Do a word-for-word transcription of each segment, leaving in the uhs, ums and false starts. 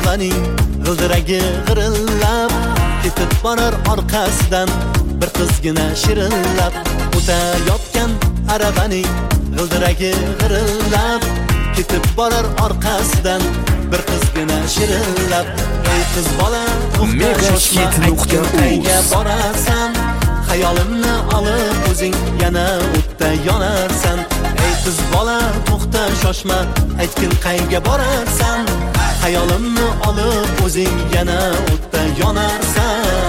aravaning g'ildiragi g'irillab, ketib borar orqasidan bir qizgina shirillab. O'tayotgan aravaning g'ildiragi g'irillab, ketib borar orqasidan bir qizgina shirillab. Ey qiz bola, to'xta shoshma, aytgin qayga borasan? Xayolimni olib o'zing yana o'tda yonarsan. Ey qiz bola, to'xta shoshma, aytgin qayga borarsan? Xayolimni olib o'zing yana o'tda yonarsan.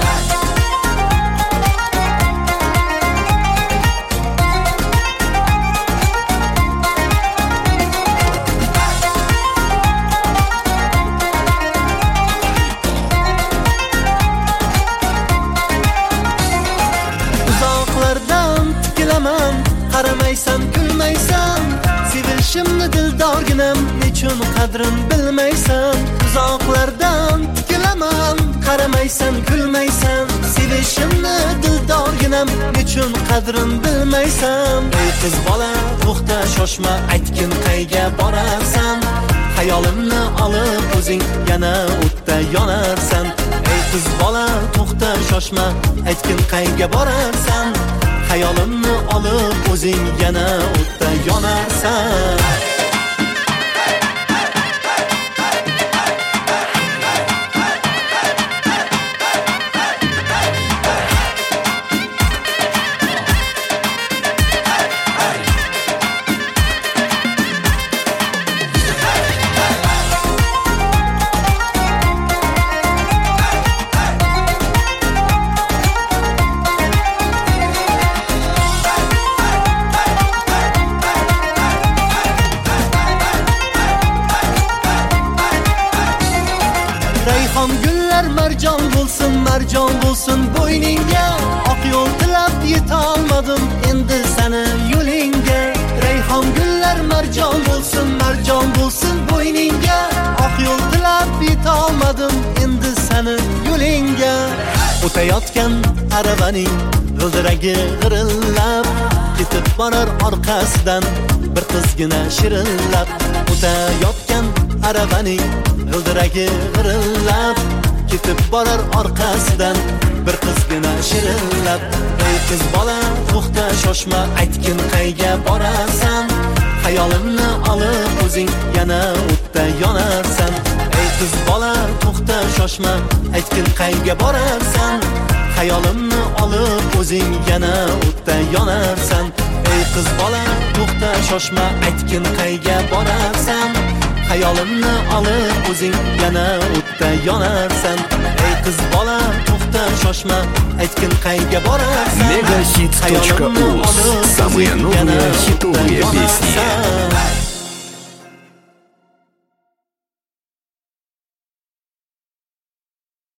Qaramaysan, kulmaysan, sevishimni dildorginam, nechun qadrin bilmaysan? Uzoqlardan tikilaman, qaramaysan, kulmaysan, sevishimni dildorginam, nechun qadrin bilmaysan? Ey qiz bola, to'xta shoshma, aytgin qayga borasan? Xayolimni olib o'zing yana o'tda yonarsan. Ey qiz bola, to'xta shoshma, aytgin qayga borarsan? Xayolimni olib o'zing yana o'tda yonarsan. Rayhon gullar marjon bo'lsin, marjon bo'lsin bo'yningga. Oq yo'l tilab yeta olmadim endi seni yo'lingga. Rayhon gullar marjon bo'lsin, marjon bo'lsin bo'yningga. Oq yo'l tilab yeta olmadim endi seni yo'lingga. O'tayotgan aravaning g'ildiragi g'irillab, ketib borar orqasidan bir qizgina shirillab. O'tayotgan aravaning g'ildiragi g'irillab, ketib borar orqasidan bir qizgina shirillab. Ey qiz bola, to'xta shoshma, aytgin qayga borasan? Xayolimni olib o'zing yana o'tda yonarsan. Ey qiz bola, to'xta shoshma, aytgin qayga borarsan? Xayolimni olib o'zing yana o'tda yonarsan. Ey qiz bola, to'xta shoshma, aytgin qayga borarsan? Xayolimni olib o'zing yana o'tda yonarsan. Ey qiz bola, to'xta shoshma, aytgin qayga borarsan? Megahit точка uz. Самые новые хитовые песни.